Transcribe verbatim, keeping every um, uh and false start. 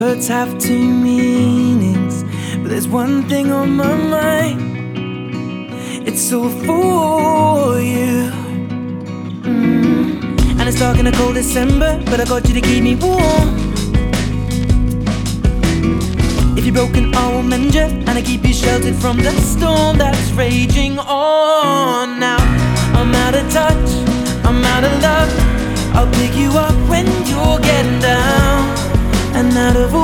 Words have two meanings, but there's one thing on my mind. It's all for you. mm. And it's dark in a cold December, but I got you to keep me warm. If you're broken, I will mend you, and I keep you sheltered from the storm that's raging on. Now I'm out of touch, I'm out of love. I'll pick you up when you're getting down and out of